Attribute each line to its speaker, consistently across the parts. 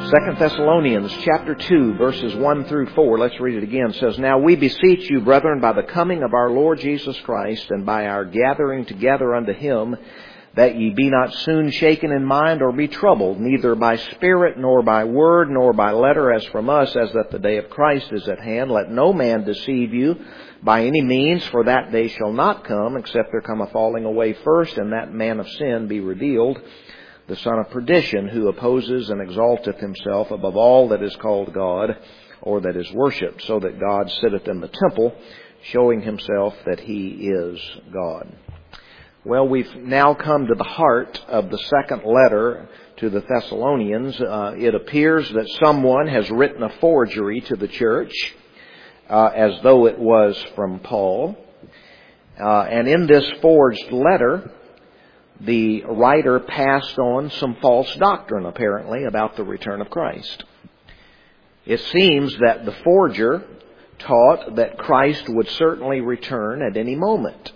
Speaker 1: 2 Thessalonians chapter 2, verses 1 through 4. Let's read it again. It says, "Now we beseech you, brethren, by the coming of our Lord Jesus Christ, and by our gathering together unto Him, that ye be not soon shaken in mind, or be troubled, neither by spirit, nor by word, nor by letter, as from us, as that the day of Christ is at hand. Let no man deceive you by any means, for that day shall not come, except there come a falling away first, and that man of sin be revealed, the son of perdition, who opposes and exalteth himself above all that is called God, or that is worshipped, so that God sitteth in the temple, showing himself that He is God." Well, we've now come to the heart of the second letter to the Thessalonians. It appears that someone has written a forgery to the church, as though it was from Paul. And in this forged letter, the writer passed on some false doctrine, apparently, about the return of Christ. It seems that the forger taught that Christ would certainly return at any moment.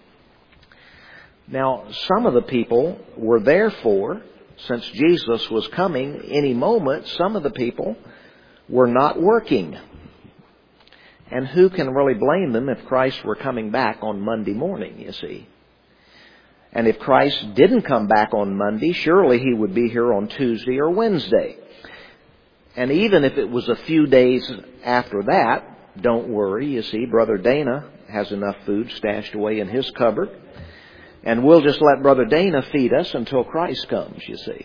Speaker 1: Now, some of the people were therefore, since Jesus was coming any moment, some of the people were not working. And who can really blame them if Christ were coming back on Monday morning, you see? And if Christ didn't come back on Monday, surely He would be here on Tuesday or Wednesday. And even if it was a few days after that, don't worry, you see, Brother Dana has enough food stashed away in his cupboard. And we'll just let Brother Dana feed us until Christ comes, you see.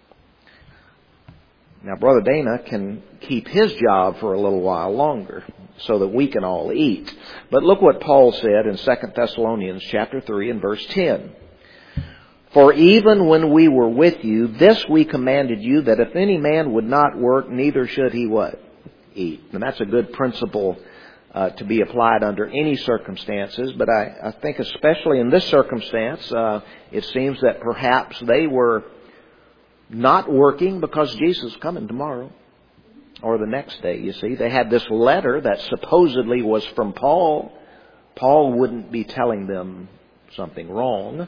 Speaker 1: Now, Brother Dana can keep his job for a little while longer so that we can all eat. But look what Paul said in 2 Thessalonians chapter 3 and verse 10. "For even when we were with you, this we commanded you, that if any man would not work, neither should he" what? Eat. And that's a good principle to be applied under any circumstances. But I think especially in this circumstance, it seems that perhaps they were not working because Jesus is coming tomorrow or the next day, you see. They had this letter that supposedly was from Paul. Paul wouldn't be telling them something wrong.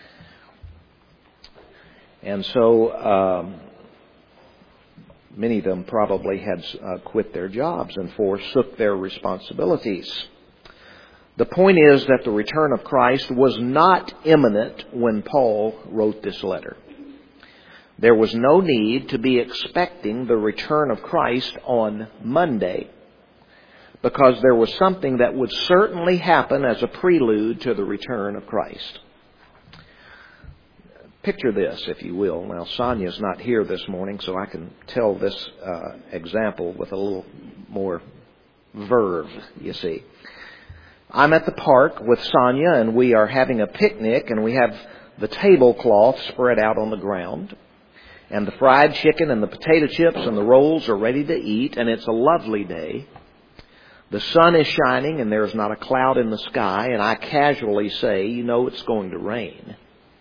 Speaker 1: And so many of them probably had quit their jobs and forsook their responsibilities. The point is that the return of Christ was not imminent when Paul wrote this letter. There was no need to be expecting the return of Christ on Monday, because there was something that would certainly happen as a prelude to the return of Christ. Picture this, if you will. Now, Sonia's not here this morning, so I can tell this example with a little more verve, you see. I'm at the park with Sonia, and we are having a picnic, and we have the tablecloth spread out on the ground. And the fried chicken and the potato chips and the rolls are ready to eat, and it's a lovely day. The sun is shining, and there's not a cloud in the sky, and I casually say, you know, it's going to rain.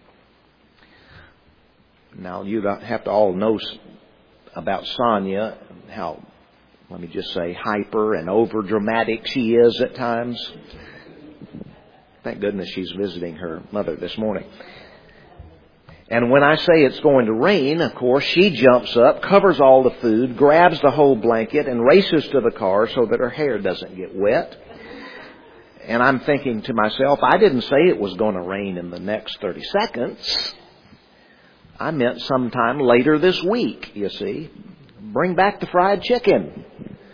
Speaker 1: Now, you don't have to all know about Sonia, how, let me just say, hyper and over-dramatic she is at times. Thank goodness she's visiting her mother this morning. And when I say it's going to rain, of course, she jumps up, covers all the food, grabs the whole blanket, and races to the car so that her hair doesn't get wet. And I'm thinking to myself, I didn't say it was going to rain in the next 30 seconds. I meant sometime later this week, you see. Bring back the fried chicken.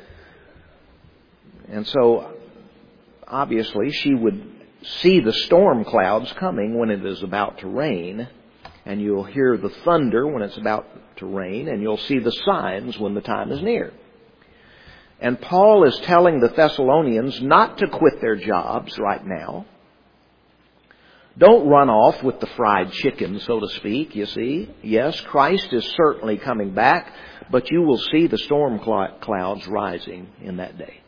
Speaker 1: And so, obviously, she would see the storm clouds coming when it is about to rain. And you'll hear the thunder when it's about to rain. And you'll see the signs when the time is near. And Paul is telling the Thessalonians not to quit their jobs right now. Don't run off with the fried chicken, so to speak, you see. Yes, Christ is certainly coming back, but you will see the storm clouds rising in that day.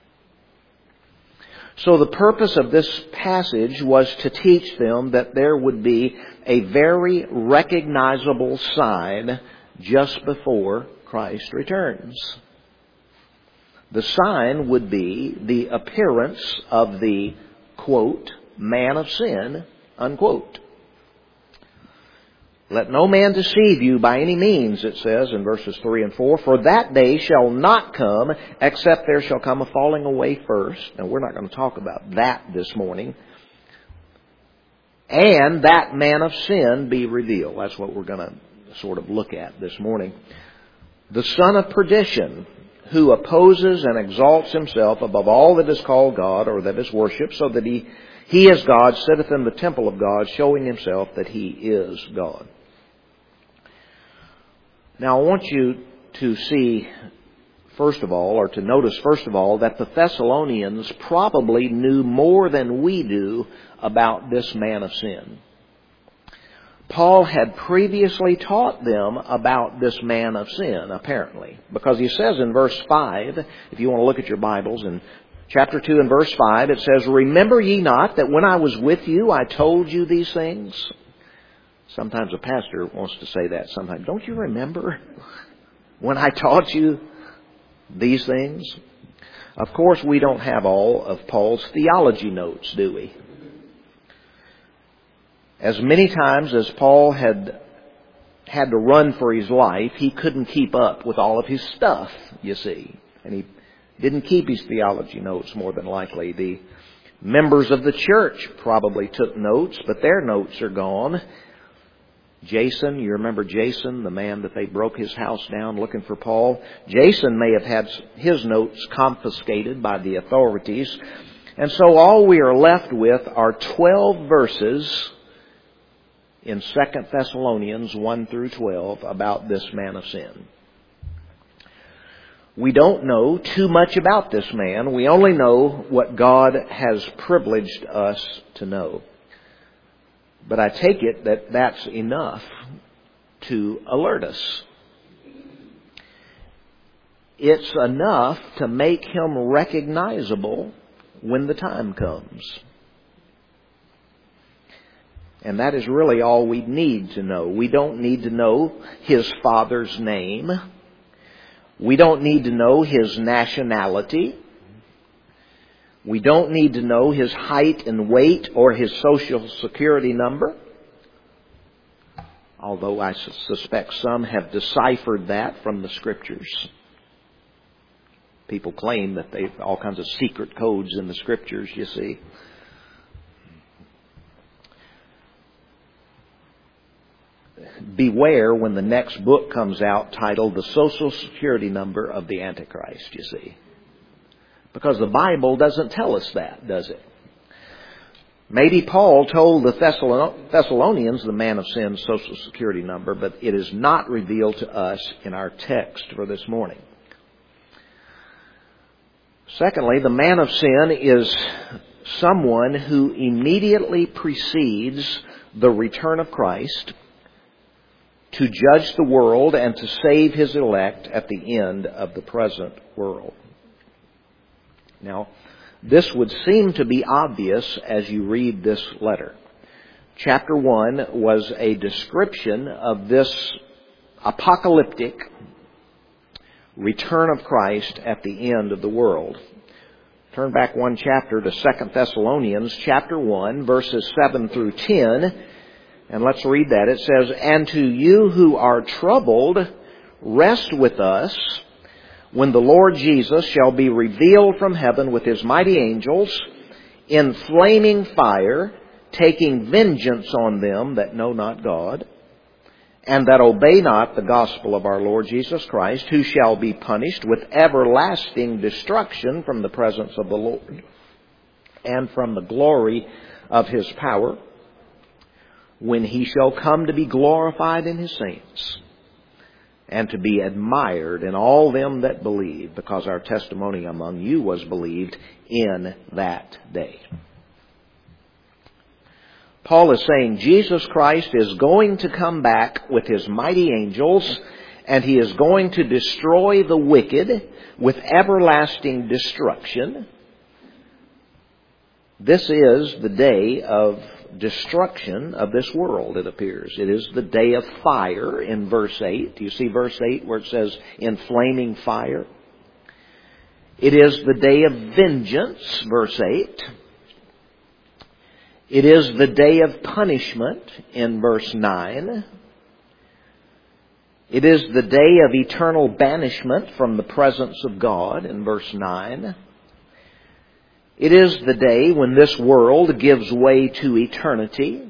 Speaker 1: So the purpose of this passage was to teach them that there would be a very recognizable sign just before Christ returns. The sign would be the appearance of the, quote, man of sin, unquote. Let no man deceive you by any means, it says in verses 3 and 4. For that day shall not come, except there shall come a falling away first. Now, we're not going to talk about that this morning. And that man of sin be revealed. That's what we're going to sort of look at this morning. The son of perdition, who opposes and exalts himself above all that is called God or that is worshipped, so that he as God sitteth in the temple of God, showing himself that he is God. Now I want you to see, first of all, or to notice first of all, that the Thessalonians probably knew more than we do about this man of sin. Paul had previously taught them about this man of sin, apparently. Because he says in verse 5, if you want to look at your Bibles, in chapter 2 and verse 5, it says, Remember ye not that when I was with you, I told you these things? Sometimes a pastor wants to say that. Sometimes, don't you remember when I taught you these things? Of course, we don't have all of Paul's theology notes, do we? As many times as Paul had to run for his life, he couldn't keep up with all of his stuff, you see. And he didn't keep his theology notes, more than likely. The members of the church probably took notes, but their notes are gone. Jason, you remember Jason, the man that they broke his house down looking for Paul? Jason may have had his notes confiscated by the authorities. And so all we are left with are 12 verses in 2 Thessalonians 1 through 12 about this man of sin. We don't know too much about this man. We only know what God has privileged us to know. But I take it that that's enough to alert us. It's enough to make him recognizable when the time comes. And that is really all we need to know. We don't need to know his father's name. We don't need to know his nationality. We don't need to know his height and weight or his social security number. Although I suspect some have deciphered that from the Scriptures. People claim that they have all kinds of secret codes in the Scriptures, you see. Beware when the next book comes out titled The Social Security Number of the Antichrist, you see. Because the Bible doesn't tell us that, does it? Maybe Paul told the Thessalonians the man of sin's social security number, but it is not revealed to us in our text for this morning. Secondly, the man of sin is someone who immediately precedes the return of Christ to judge the world and to save his elect at the end of the present world. Now, this would seem to be obvious as you read this letter. Chapter 1 was a description of this apocalyptic return of Christ at the end of the world. Turn back one chapter to 2 Thessalonians chapter 1, verses 7 through 10, and let's read that. It says, And to you who are troubled, rest with us, when the Lord Jesus shall be revealed from heaven with his mighty angels, in flaming fire, taking vengeance on them that know not God, and that obey not the gospel of our Lord Jesus Christ, who shall be punished with everlasting destruction from the presence of the Lord, and from the glory of his power, when he shall come to be glorified in his saints, and to be admired in all them that believe, because our testimony among you was believed in that day. Paul is saying Jesus Christ is going to come back with his mighty angels, and he is going to destroy the wicked with everlasting destruction. This is the day of destruction of this world, it appears. It is the day of fire in verse 8. Do you see verse 8 where it says, in flaming fire? It is the day of vengeance, verse 8. It is the day of punishment in verse 9. It is the day of eternal banishment from the presence of God in verse 9. It is the day when this world gives way to eternity.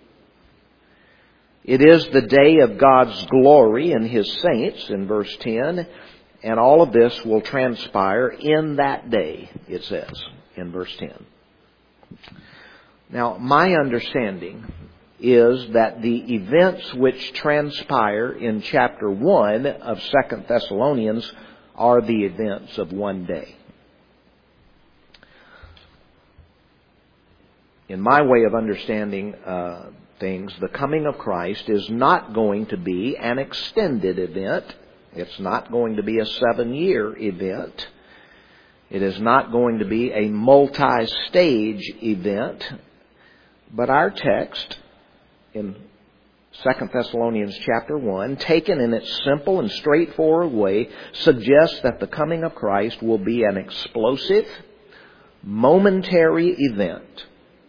Speaker 1: It is the day of God's glory and His saints in verse 10. And all of this will transpire in that day, it says in verse 10. Now, my understanding is that the events which transpire in chapter 1 of 2 Thessalonians are the events of one day. In my way of understanding things, the coming of Christ is not going to be an extended event. It's not going to be a 7-year event. It is not going to be a multi-stage event. But our text in 2 Thessalonians chapter 1, taken in its simple and straightforward way, suggests that the coming of Christ will be an explosive, momentary event.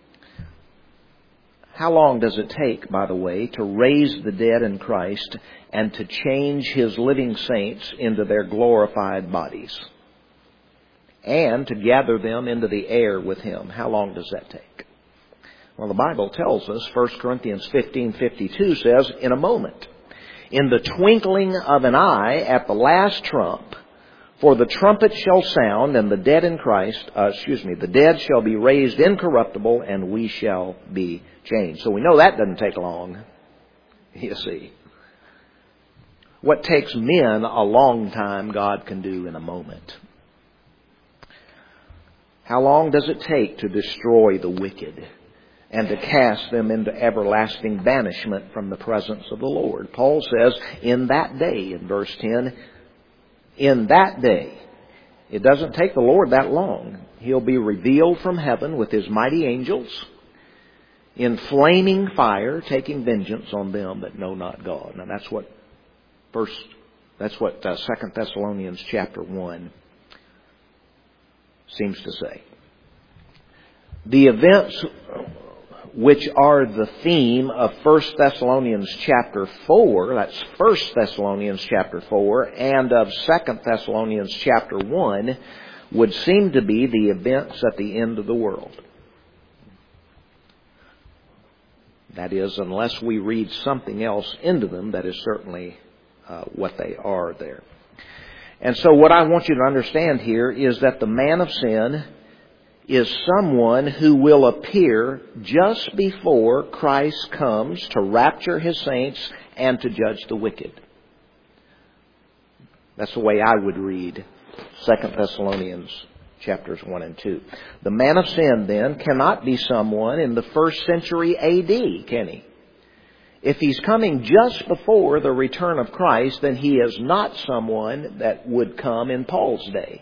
Speaker 1: How long does it take, by the way, to raise the dead in Christ and to change His living saints into their glorified bodies? And to gather them into the air with Him? How long does that take? Well, the Bible tells us, 1 Corinthians 15:52 says, in a moment, in the twinkling of an eye at the last trump, for the trumpet shall sound, and the dead in Christ, the dead shall be raised incorruptible, and we shall be changed. So we know that doesn't take long, you see. What takes men a long time, God can do in a moment. How long does it take to destroy the wicked and to cast them into everlasting banishment from the presence of the Lord? Paul says, in that day, in verse 10, in that day. It doesn't take the Lord that long. He'll be revealed from heaven with His mighty angels in flaming fire, taking vengeance on them that know not God. Now that's what 2 Thessalonians chapter 1 seems to say. The events which are the theme of 1 Thessalonians chapter 4, that's 1 Thessalonians chapter 4, and of 2 Thessalonians chapter 1, would seem to be the events at the end of the world. That is, unless we read something else into them, that is certainly what they are there. And so what I want you to understand here is that the man of sin is someone who will appear just before Christ comes to rapture His saints and to judge the wicked. That's the way I would read 2 Thessalonians chapters 1 and 2. The man of sin, then, cannot be someone in the 1st century A.D., can he? If he's coming just before the return of Christ, then he is not someone that would come in Paul's day.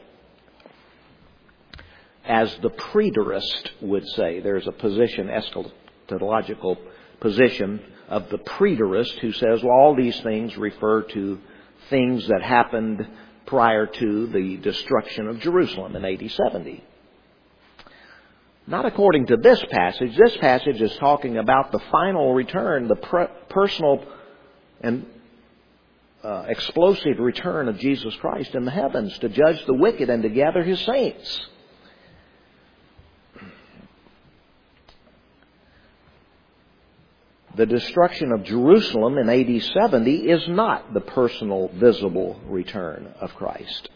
Speaker 1: As the preterist would say, there's a position, eschatological position of the preterist who says, well, all these things refer to things that happened prior to the destruction of Jerusalem in AD 70. Not according to this passage. This passage is talking about the final return, the personal and explosive return of Jesus Christ in the heavens to judge the wicked and to gather His saints. The destruction of Jerusalem in AD 70 is not the personal, visible return of Christ.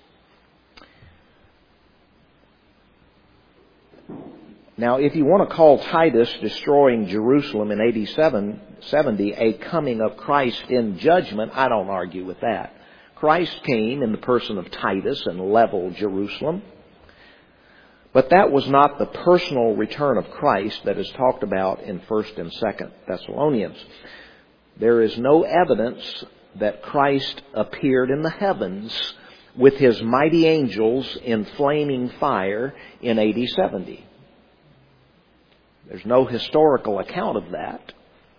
Speaker 1: Now, if you want to call Titus destroying Jerusalem in AD 70 a coming of Christ in judgment, I don't argue with that. Christ came in the person of Titus and leveled Jerusalem. But that was not the personal return of Christ that is talked about in 1 and 2 Thessalonians. There is no evidence that Christ appeared in the heavens with His mighty angels in flaming fire in AD 70. There's no historical account of that.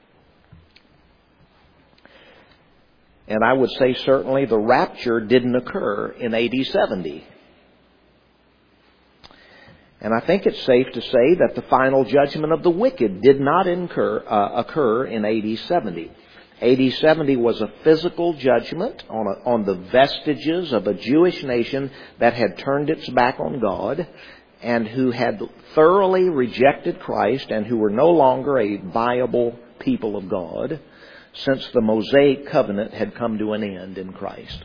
Speaker 1: And I would say certainly the rapture didn't occur in AD 70. And I think it's safe to say that the final judgment of the wicked did not occur in AD 70. AD 70 was a physical judgment on the vestiges of a Jewish nation that had turned its back on God and who had thoroughly rejected Christ and who were no longer a viable people of God since the Mosaic covenant had come to an end in Christ.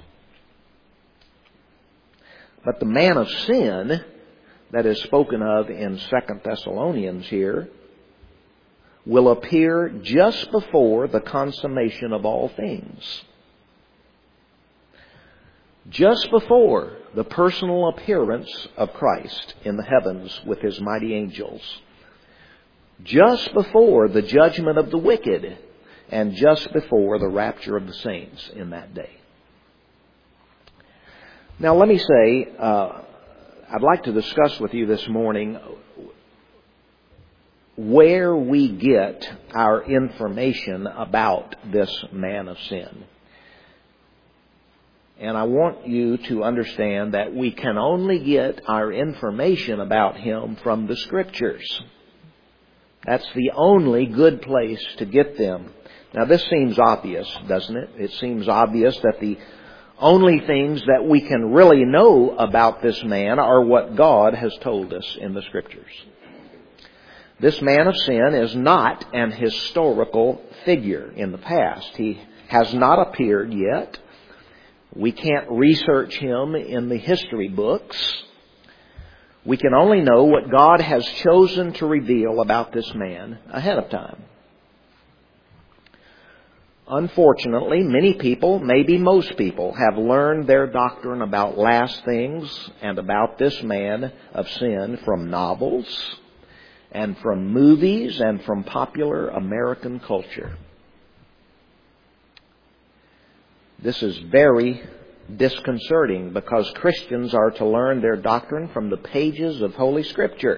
Speaker 1: But the man of sin that is spoken of in 2 Thessalonians here will appear just before the consummation of all things. Just before the personal appearance of Christ in the heavens with His mighty angels. Just before the judgment of the wicked. And just before the rapture of the saints in that day. Now let me say, I'd like to discuss with you this morning where we get our information about this man of sin. And I want you to understand that we can only get our information about him from the Scriptures. That's the only good place to get them. Now this seems obvious, doesn't it? It seems obvious that the only things that we can really know about this man are what God has told us in the Scriptures. This man of sin is not an historical figure in the past. He has not appeared yet. We can't research him in the history books. We can only know what God has chosen to reveal about this man ahead of time. Unfortunately, many people, maybe most people, have learned their doctrine about last things and about this man of sin from novels and from movies and from popular American culture. This is very disconcerting because Christians are to learn their doctrine from the pages of Holy Scripture.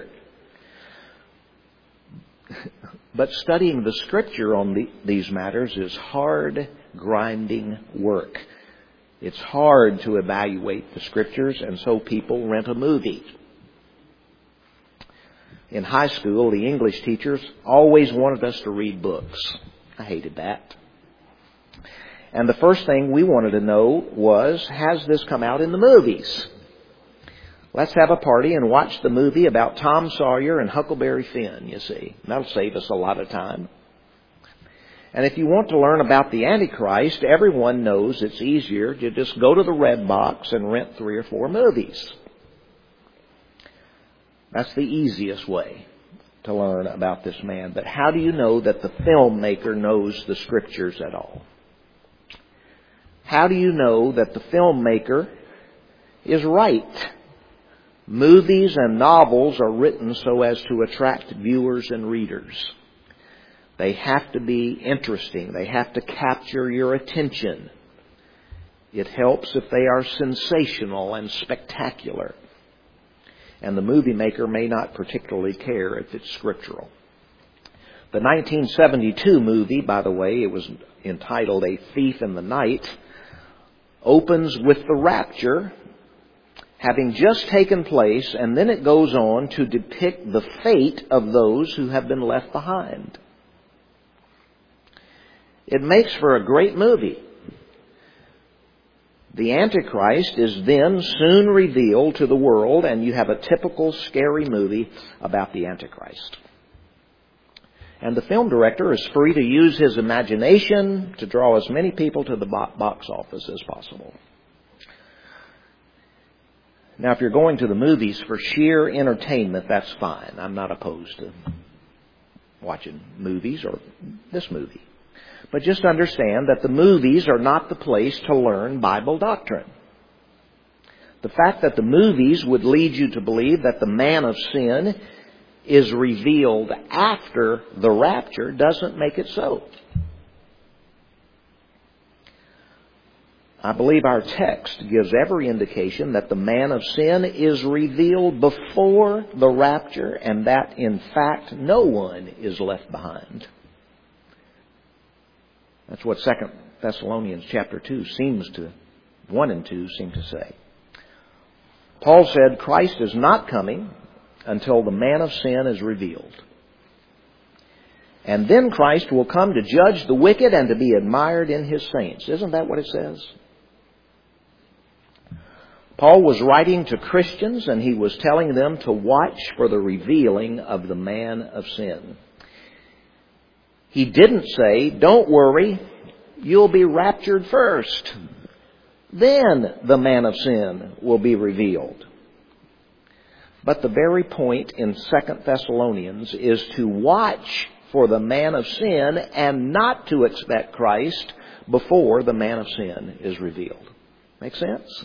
Speaker 1: But studying the Scripture on these matters is hard, grinding work. It's hard to evaluate the Scriptures, and so people rent a movie. In high school, the English teachers always wanted us to read books. I hated that. And the first thing we wanted to know was, has this come out in the movies? Let's have a party and watch the movie about Tom Sawyer and Huckleberry Finn, you see. That'll save us a lot of time. And if you want to learn about the Antichrist, everyone knows it's easier to just go to the Red Box and rent 3 or 4 movies. That's the easiest way to learn about this man. But how do you know that the filmmaker knows the Scriptures at all? How do you know that the filmmaker is right? Movies and novels are written so as to attract viewers and readers. They have to be interesting. They have to capture your attention. It helps if they are sensational and spectacular. And the movie maker may not particularly care if it's scriptural. The 1972 movie, by the way, it was entitled A Thief in the Night, opens with the rapture having just taken place, and then it goes on to depict the fate of those who have been left behind. It makes for a great movie. The Antichrist is then soon revealed to the world, and you have a typical scary movie about the Antichrist. And the film director is free to use his imagination to draw as many people to the box office as possible. Now, if you're going to the movies for sheer entertainment, that's fine. I'm not opposed to watching movies or this movie. But just understand that the movies are not the place to learn Bible doctrine. The fact that the movies would lead you to believe that the man of sin is revealed after the rapture doesn't make it so. I believe our text gives every indication that the man of sin is revealed before the rapture, and that, in fact, no one is left behind. That's what 2 Thessalonians chapter 2 1 and 2 seem to say. Paul said Christ is not coming until the man of sin is revealed. And then Christ will come to judge the wicked and to be admired in His saints. Isn't that what it says? Paul was writing to Christians, and he was telling them to watch for the revealing of the man of sin. He didn't say, don't worry, you'll be raptured first. Then the man of sin will be revealed. But the very point in 2 Thessalonians is to watch for the man of sin and not to expect Christ before the man of sin is revealed. Make sense?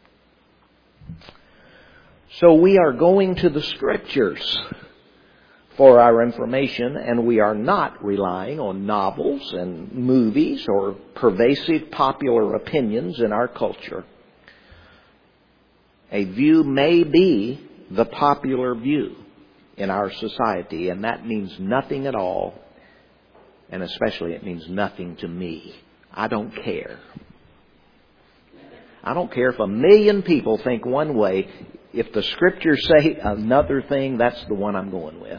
Speaker 1: So we are going to the Scriptures for our information, and we are not relying on novels and movies or pervasive popular opinions in our culture. A view may be the popular view in our society, and that means nothing at all, and especially it means nothing to me. I don't care. I don't care if 1 million people think one way. If the Scriptures say another thing, that's the one I'm going with.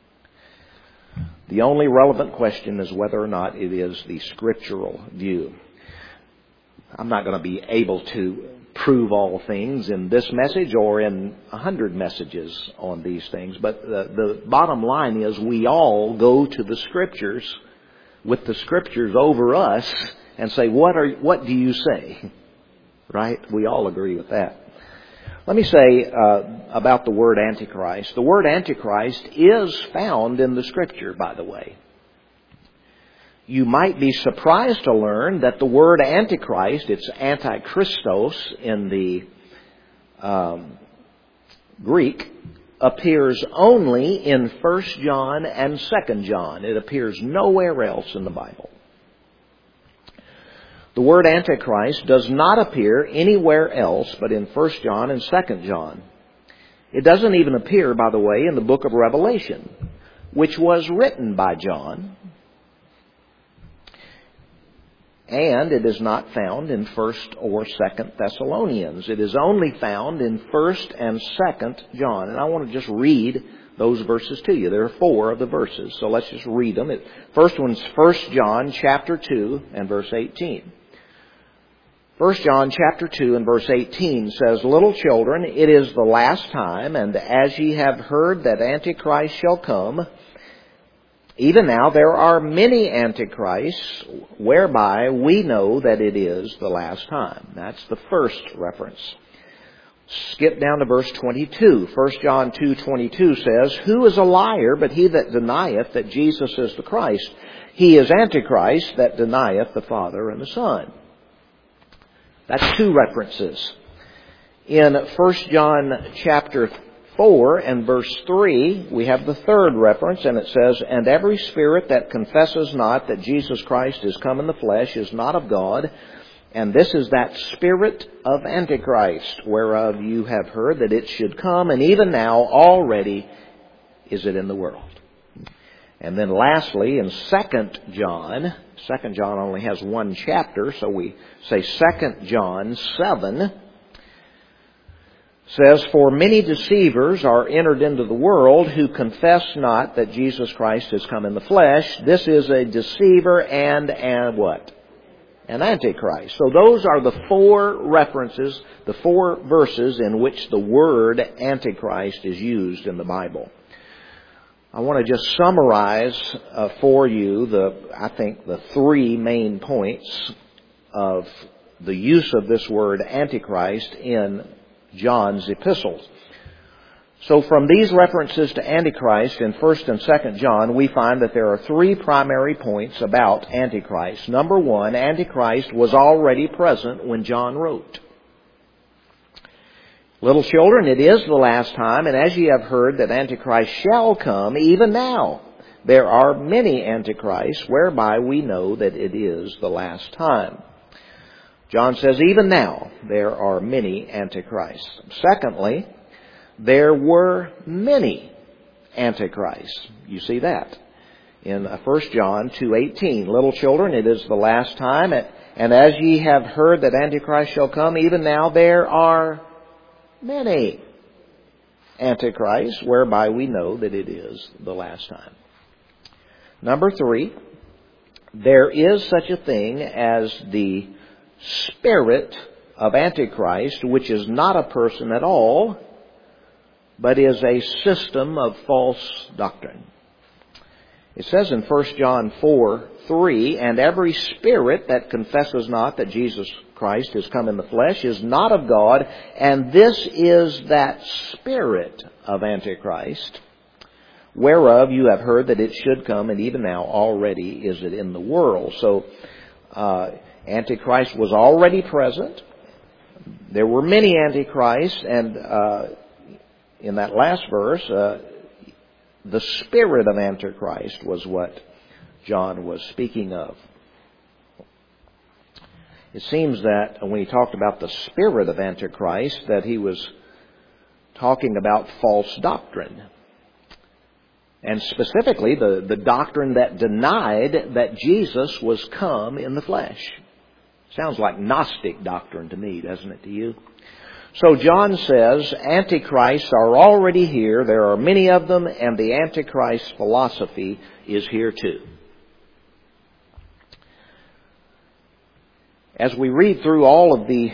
Speaker 1: The only relevant question is whether or not it is the scriptural view. I'm not going to be able to prove all things in this message or in 100 messages on these things, but the bottom line is we all go to the Scriptures with the Scriptures over us and say, what do you say? Right? We all agree with that. Let me say about the word Antichrist. The word Antichrist is found in the Scripture, by the way. You might be surprised to learn that the word Antichrist, it's Antichristos in the Greek, appears only in 1 John and 2 John. It appears nowhere else in the Bible. The word Antichrist does not appear anywhere else but in 1 John and 2 John. It doesn't even appear, by the way, in the book of Revelation, which was written by John. And it is not found in 1st or 2nd Thessalonians. It is only found in 1st and 2nd John. And I want to just read those verses to you. There are 4 of the verses, so let's just read them. First one's 1 John chapter 2 and verse 18. 1 John chapter 2 and verse 18 says, Little children, it is the last time, and as ye have heard that Antichrist shall come, even now there are many Antichrists, whereby we know that it is the last time. That's the first reference. Skip down to verse 22. 1 John 2:22 says, Who is a liar but he that denieth that Jesus is the Christ? He is Antichrist that denieth the Father and the Son. That's 2 references. In 1 John chapter 4 and verse 3, we have the 3rd reference, and it says, And every spirit that confesses not that Jesus Christ is come in the flesh is not of God, and this is that spirit of Antichrist, whereof you have heard that it should come, and even now already is it in the world. And then lastly, in 2 John only has 1 chapter, so we say 2 John 7, says, For many deceivers are entered into the world who confess not that Jesus Christ has come in the flesh. This is a deceiver and what? An Antichrist. So those are the 4 references, the 4 verses in which the word Antichrist is used in the Bible. I want to just summarize for you the 3 main points of the use of this word Antichrist in John's epistles. So from these references to Antichrist in 1st and 2nd John, we find that there are 3 primary points about Antichrist. Number 1, Antichrist was already present when John wrote. Little children, it is the last time, and as ye have heard that Antichrist shall come, even now there are many Antichrists, whereby we know that it is the last time. John says, even now there are many Antichrists. Secondly, there were many Antichrists. You see that in 1 John 2:18. Little children, it is the last time, and as ye have heard that Antichrist shall come, even now there are many Antichrists, whereby we know that it is the last time. Number 3, there is such a thing as the spirit of Antichrist, which is not a person at all, but is a system of false doctrine. It says in 1 John 4:3, "And every spirit that confesses not that Jesus Christ is come in the flesh is not of God, and this is that spirit of Antichrist, whereof you have heard that it should come, and even now already is it in the world." So, Antichrist was already present. There were many Antichrists, and in that last verse, the spirit of Antichrist was what John was speaking of. It seems that when he talked about the spirit of Antichrist, that he was talking about false doctrine. And specifically, the doctrine that denied that Jesus was come in the flesh. Sounds like Gnostic doctrine to me, doesn't it to you? So John says, Antichrists are already here. There are many of them, and the Antichrist philosophy is here too. As we read through all of the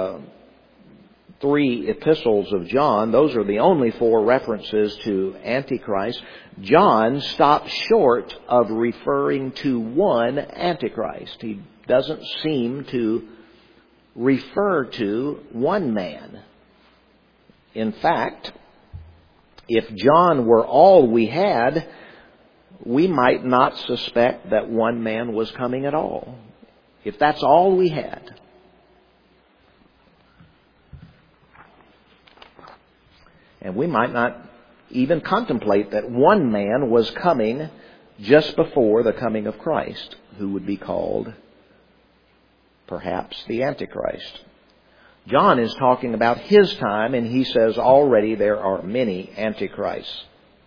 Speaker 1: 3 epistles of John, those are the only 4 references to Antichrist. John stops short of referring to one Antichrist. He doesn't seem to refer to one man. In fact, if John were all we had, we might not suspect that one man was coming at all. If that's all we had. And we might not even contemplate that one man was coming just before the coming of Christ, who would be called perhaps the Antichrist. John is talking about his time, and he says already there are many Antichrists.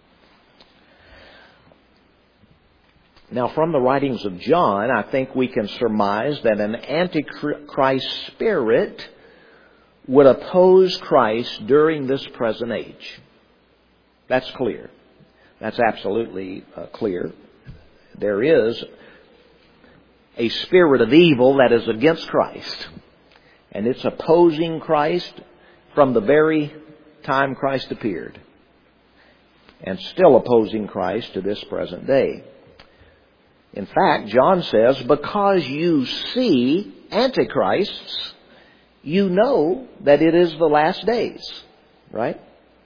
Speaker 1: Now, from the writings of John, I think we can surmise that an Antichrist spirit would oppose Christ during this present age. That's clear. That's absolutely clear. There is a spirit of evil that is against Christ. And it's opposing Christ from the very time Christ appeared. And still opposing Christ to this present day. In fact, John says, because you see Antichrists, you know that it is the last days. Right?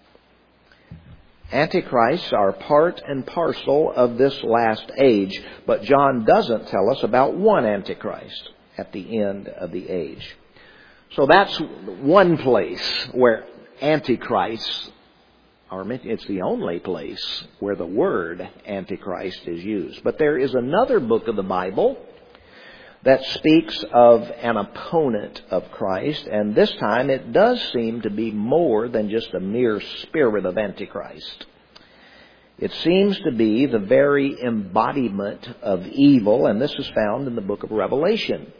Speaker 1: Antichrists are part and parcel of this last age. But John doesn't tell us about one Antichrist at the end of the age. So that's one place where Antichrists are mentioned. It's the only place where the word Antichrist is used. But there is another book of the Bible that speaks of an opponent of Christ. And this time it does seem to be more than just a mere spirit of Antichrist. It seems to be the very embodiment of evil, and this is found in the book of Revelation.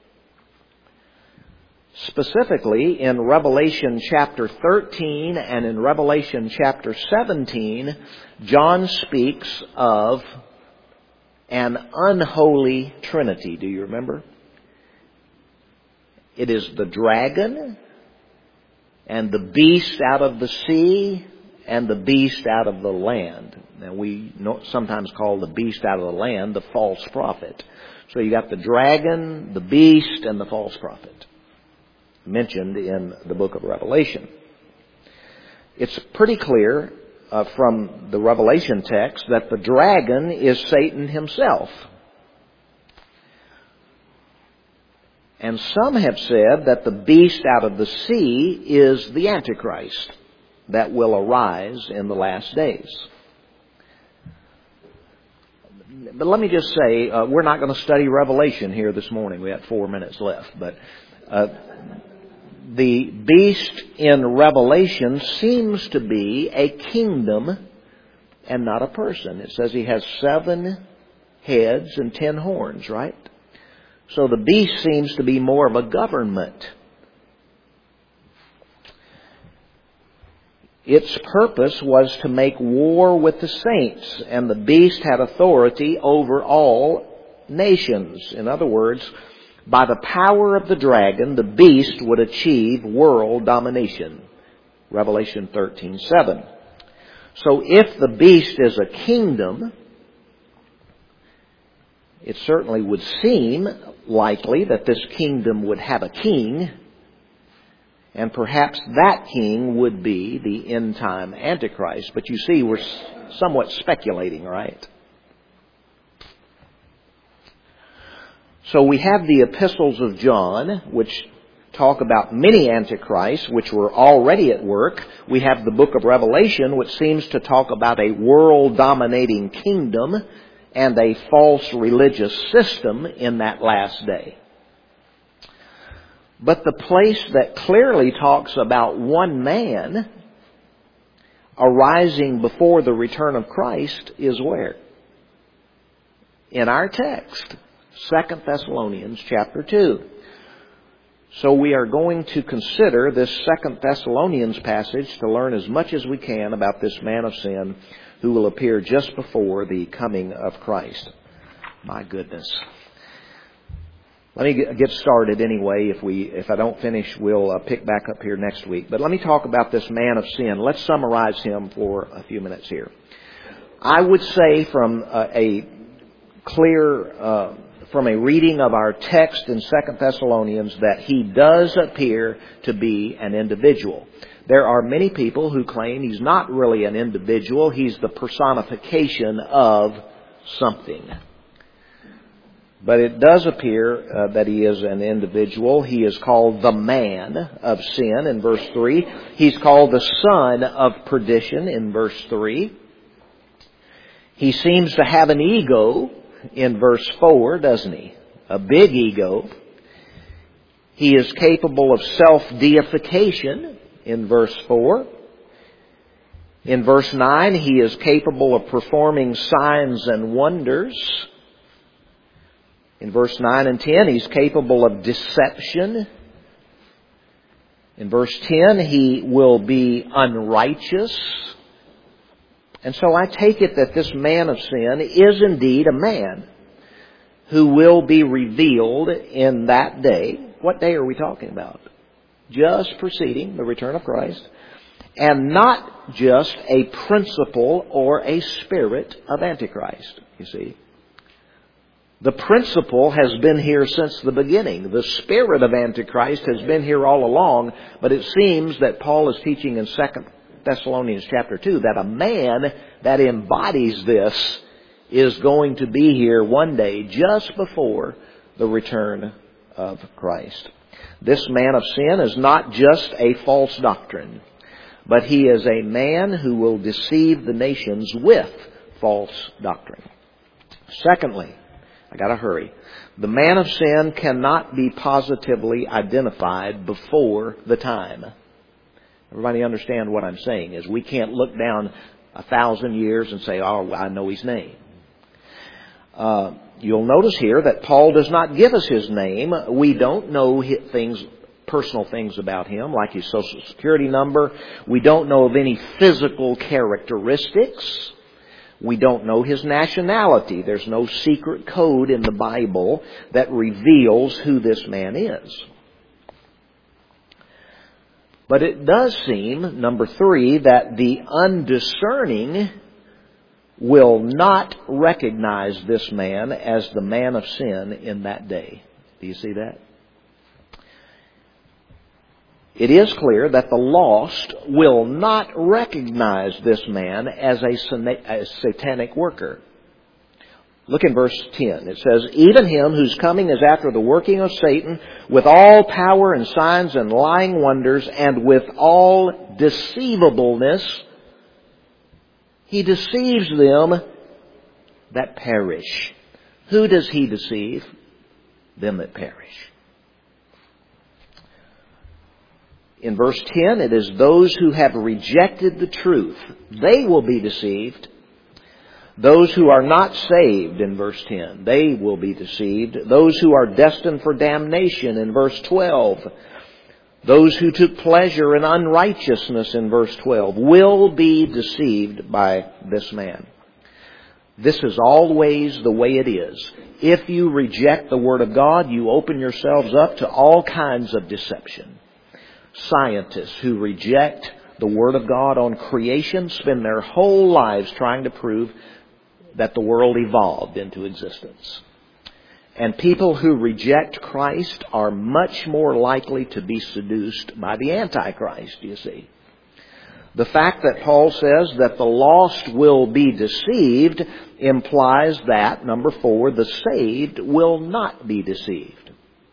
Speaker 1: Specifically, in Revelation chapter 13 and in Revelation chapter 17, John speaks of an unholy trinity. Do you remember? It is the dragon and the beast out of the sea and the beast out of the land. Now we sometimes call the beast out of the land the false prophet. So you got the dragon, the beast, and the false prophet mentioned in the book of Revelation. It's pretty clear from the Revelation text that the dragon is Satan himself. And some have said that the beast out of the sea is the Antichrist that will arise in the last days. But let me just say, we're not going to study Revelation here this morning. We have 4 minutes left. But the beast in Revelation seems to be a kingdom and not a person. It says he has 7 heads and 10 horns, right? So the beast seems to be more of a government. Its purpose was to make war with the saints, and the beast had authority over all nations. In other words, by the power of the dragon, the beast would achieve world domination. Revelation 13:7. So if the beast is a kingdom, it certainly would seem likely that this kingdom would have a king, and perhaps that king would be the end-time Antichrist. But you see, we're somewhat speculating, right? So we have the epistles of John, which talk about many antichrists, which were already at work. We have the book of Revelation, which seems to talk about a world-dominating kingdom and a false religious system in that last day. But the place that clearly talks about one man arising before the return of Christ is where? In our text, 2 Thessalonians chapter 2. So we are going to consider this 2 Thessalonians passage to learn as much as we can about this man of sin who will appear just before the coming of Christ. My goodness. Let me get started anyway. If I don't finish, we'll pick back up here next week. But let me talk about this man of sin. Let's summarize him for a few minutes here. I would say from a reading of our text in 2 Thessalonians that he does appear to be an individual. There are many people who claim he's not really an individual. He's the personification of something. But it does appear that he is an individual. He is called the man of sin in verse 3. He's called the son of perdition in verse 3. He seems to have an ego in verse 4, doesn't he? A big ego. He is capable of self-deification in verse 4. In verse 9, he is capable of performing signs and wonders. In verse 9 and 10, he's capable of deception. In verse 10, he will be unrighteous. And so I take it that this man of sin is indeed a man who will be revealed in that day. What day are we talking about? Just preceding the return of Christ. And not just a principle or a spirit of Antichrist, you see. The principle has been here since the beginning. The spirit of Antichrist has been here all along, but it seems that Paul is teaching in 2 Thessalonians chapter 2 that a man that embodies this is going to be here one day just before the return of Christ. This man of sin is not just a false doctrine, but he is a man who will deceive the nations with false doctrine. Secondly, I got to hurry. The man of sin cannot be positively identified before the time. Everybody understand what I'm saying is we can't look down 1,000 years and say, oh, I know his name. You'll notice here that Paul does not give us his name. We don't know personal things about him, like his social security number. We don't know of any physical characteristics. We don't know his nationality. There's no secret code in the Bible that reveals who this man is. But it does seem, number 3, that the undiscerning will not recognize this man as the man of sin in that day. Do you see that? It is clear that the lost will not recognize this man as a satanic worker. Look in verse 10. It says, even him whose coming is after the working of Satan, with all power and signs and lying wonders, and with all deceivableness, he deceives them that perish. Who does he deceive? Them that perish. In verse 10, it is those who have rejected the truth. They will be deceived. Those who are not saved, in verse 10, they will be deceived. Those who are destined for damnation, in verse 12. Those who took pleasure in unrighteousness in verse 12 will be deceived by this man. This is always the way it is. If you reject the Word of God, you open yourselves up to all kinds of deception. Scientists who reject the Word of God on creation spend their whole lives trying to prove that the world evolved into existence. And people who reject Christ are much more likely to be seduced by the Antichrist, you see. The fact that Paul says that the lost will be deceived implies that, number 4, the saved will not be deceived.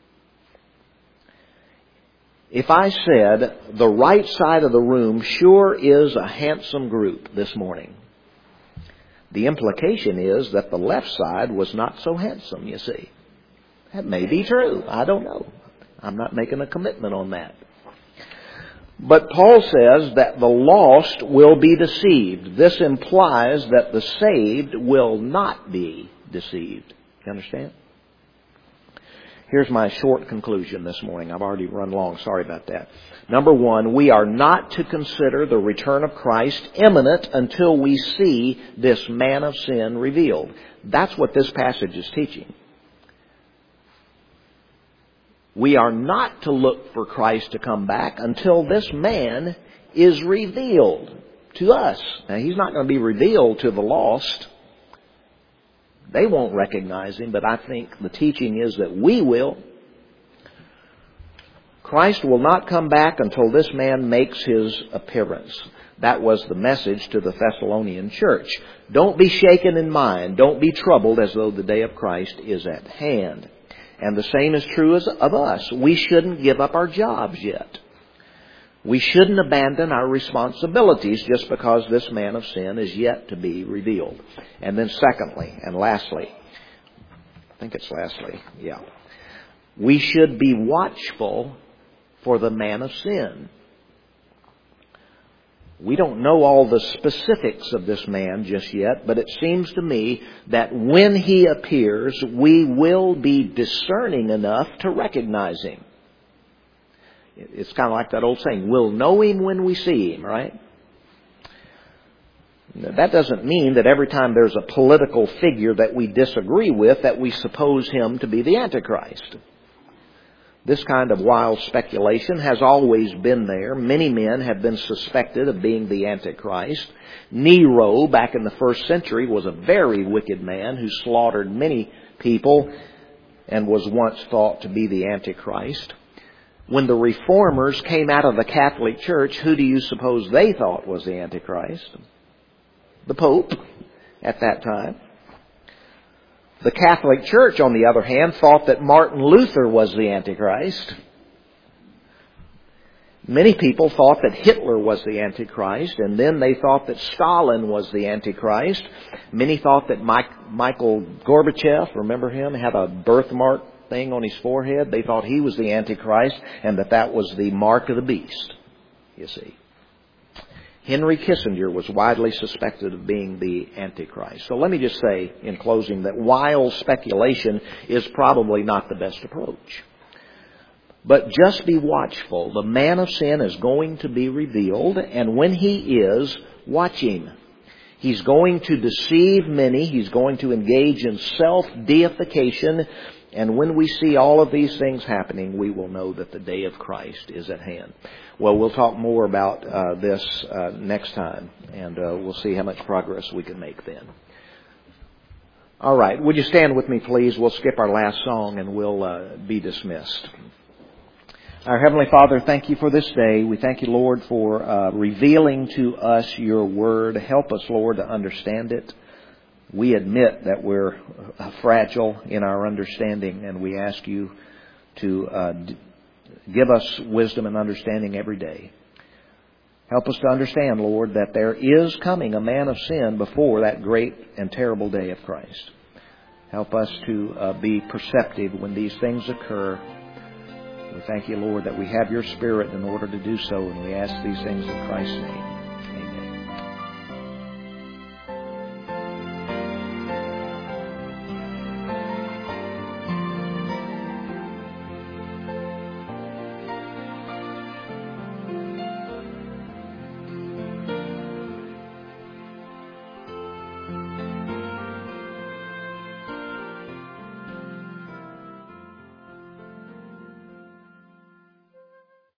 Speaker 1: If I said the right side of the room sure is a handsome group this morning, the implication is that the left side was not so handsome, you see. That may be true. I don't know. I'm not making a commitment on that. But Paul says that the lost will be deceived. This implies that the saved will not be deceived. You understand? Here's my short conclusion this morning. I've already run long. Sorry about that. Number 1, we are not to consider the return of Christ imminent until we see this man of sin revealed. That's what this passage is teaching. We are not to look for Christ to come back until this man is revealed to us. Now, He's not going to be revealed to the lost. They won't recognize Him, but I think the teaching is that we will. Christ will not come back until this man makes His appearance. That was the message to the Thessalonian church. Don't be shaken in mind. Don't be troubled as though the day of Christ is at hand. And the same is true of us. We shouldn't give up our jobs yet. We shouldn't abandon our responsibilities just because this man of sin is yet to be revealed. And then secondly, and lastly, I think it's lastly, we should be watchful for the man of sin. We don't know all the specifics of this man just yet, but it seems to me that when he appears, we will be discerning enough to recognize him. It's kind of like that old saying, we'll know him when we see him, right? That doesn't mean that every time there's a political figure that we disagree with, that we suppose him to be the Antichrist. This kind of wild speculation has always been there. Many men have been suspected of being the Antichrist. Nero, back in the 1st century, was a very wicked man who slaughtered many people and was once thought to be the Antichrist. When the Reformers came out of the Catholic Church, who do you suppose they thought was the Antichrist? The Pope at that time. The Catholic Church, on the other hand, thought that Martin Luther was the Antichrist. Many people thought that Hitler was the Antichrist, and then they thought that Stalin was the Antichrist. Many thought that Michael Gorbachev, remember him, had a birthmark thing on his forehead. They thought he was the Antichrist, and that was the mark of the beast, you see. Henry Kissinger was widely suspected of being the Antichrist. So let me just say in closing that wild speculation is probably not the best approach. But just be watchful. The man of sin is going to be revealed, and when he is, watch him. He's going to deceive many. He's going to engage in self-deification. And when we see all of these things happening, we will know that the day of Christ is at hand. Well, we'll talk more about this next time, and we'll see how much progress we can make then. All right. Would you stand with me, please? We'll skip our last song, and we'll be dismissed. Our Heavenly Father, thank you for this day. We thank you, Lord, for revealing to us your word. Help us, Lord, to understand it. We admit that we're fragile in our understanding, and we ask you to give us wisdom and understanding every day. Help us to understand, Lord, that there is coming a man of sin before that great and terrible day of Christ. Help us to be perceptive when these things occur. We thank you, Lord, that we have your Spirit in order to do so, and we ask these things in Christ's name.